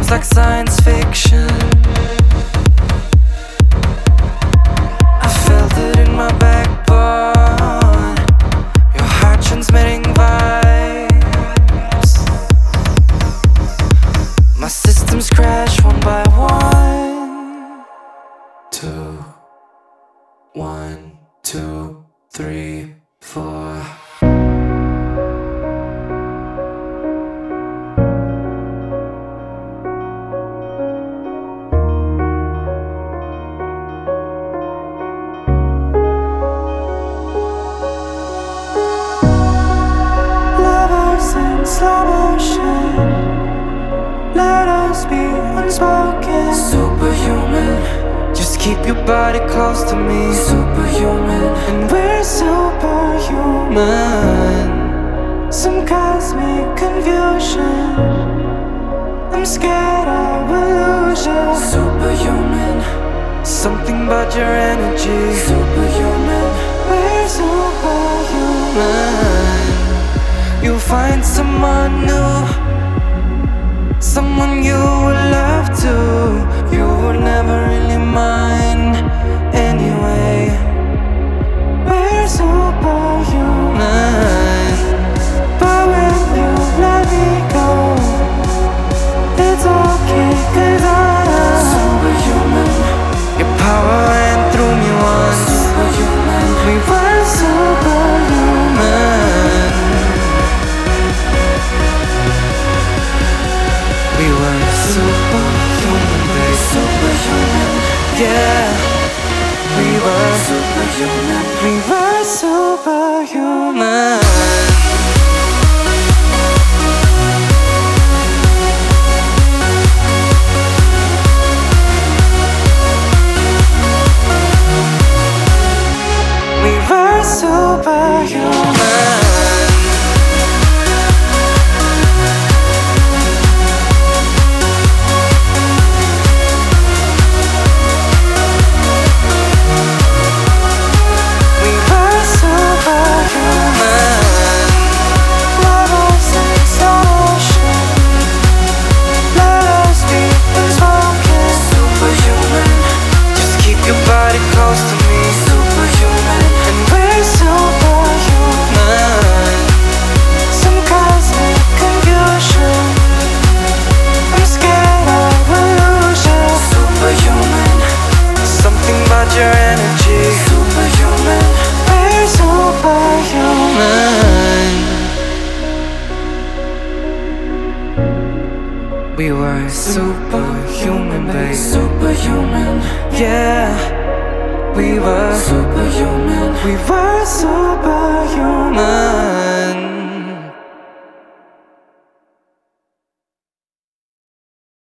like science fiction. I felt it in my backbone. Your heart transmitting vibes. My systems crash one by one. 2, 1, 2, 3, 4. Slow motion, let us be unspoken. Superhuman, just keep your body close to me. Superhuman, and we're superhuman. Some cosmic confusion, I'm scared I will lose you. Superhuman, something about your energy. Superhuman, we're superhuman. You'll find someone new, someone you will love too. You will never really mind anyway. We're superhuman. But when you let me go, it's okay, 'cause I am superhuman. Your power ran through me once. Superhuman. We were superhuman. We were superhuman, babe. Superhuman, yeah. We were superhuman. We were superhuman. We were superhuman. Your energy. Superhuman, we're superhuman. We were superhuman, babe. Superhuman, yeah. We were superhuman. We were superhuman.